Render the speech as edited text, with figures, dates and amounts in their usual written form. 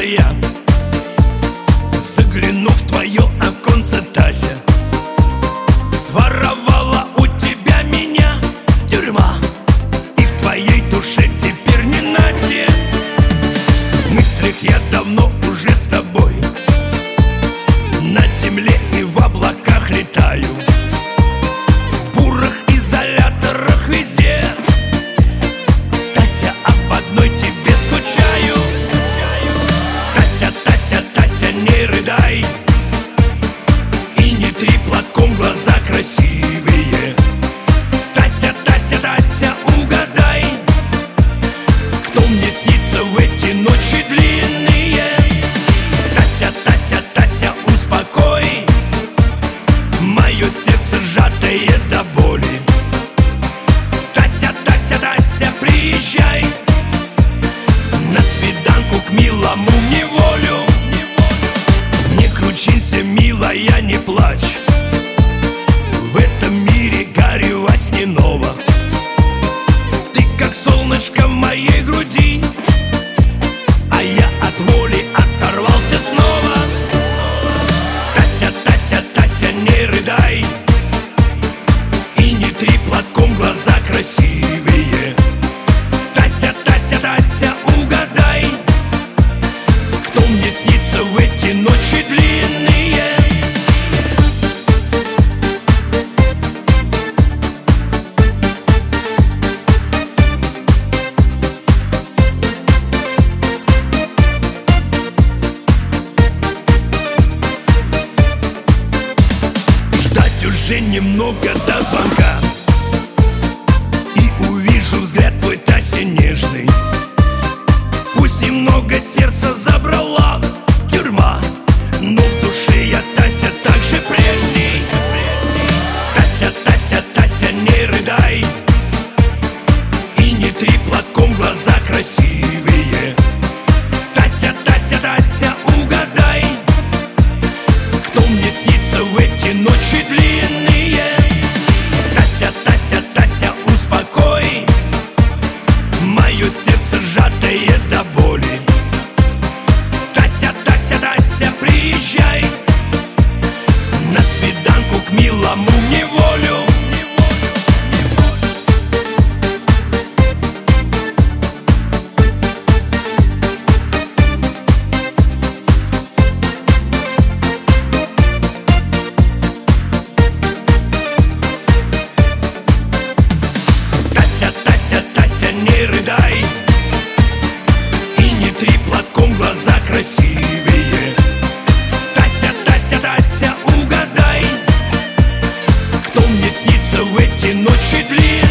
я загляну в твое оконце, Тася. Своровала у тебя меня тюрьма, и в твоей душе теперь не Настя. В мыслях я давно уже с тобой, на земле и в облаках летаю, в бурах, изоляторах, везде. Тася, об одной тебе скучаю. Тася, Тася, Тася, не рыдай и не три платком глаза красивые. Тася, Тася, Тася, угадай, кто мне снится в эти ночи длинные. Тася, Тася, Тася, успокой мое сердце, сжатое до боли. Тася, Тася, Тася, приезжай на свиданку к милому в неволю. Не кручинься, милая, не плачь, в этом мире горевать не ново. Ты как солнышко в моей груди, а я от воли оторвался снова. Тася, Тася, Тася, не рыдай и не три платком глаза красивые. Тася, Тася, Тася, угадай, кто мне снится в эти ночи длинные. Ждать уже немного до звонка, и увижу взгляд твой, Тася, нежный. Пусть немного сердца забрала тюрьма, но в душе я, Тася, так же прежний. Тася, Тася, Тася, не рыдай и не три платком глаза красивые. Тася, Тася, Тася, угадай, кто мне снится в эти ночи длинные. Тася, Тася, Тася, успокой мое сердце, сжатое до боли. Тася, Тася, Тася, приезжай на свиданку к милому в неволю. Тася, Тася, Тася, не рыдай и не три платком глаза красивые. Тася, Тася, Тася, угадай, кто мне снится в эти ночи длинные.